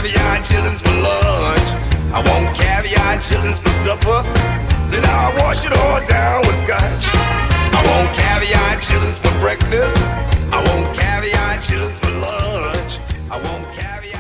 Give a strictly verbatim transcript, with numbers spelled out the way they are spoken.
caviar and chillins for lunch. I want caviar and chillins for supper. Then I'll wash it all down with scotch. I want caviar and chillins for breakfast. I want caviar and chillins for lunch. I want caviar.